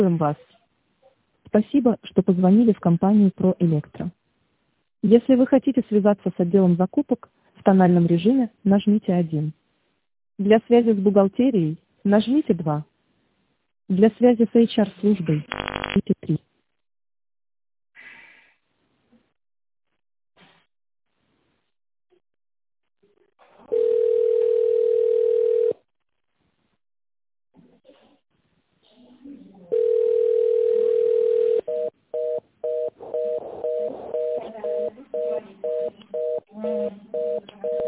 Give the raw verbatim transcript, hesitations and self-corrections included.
вас. Спасибо, что позвонили в компанию «Проэлектро». Если вы хотите связаться с отделом закупок в тональном режиме, нажмите один. Для связи с бухгалтерией нажмите два. Для связи с эйч ар-службой нажмите три.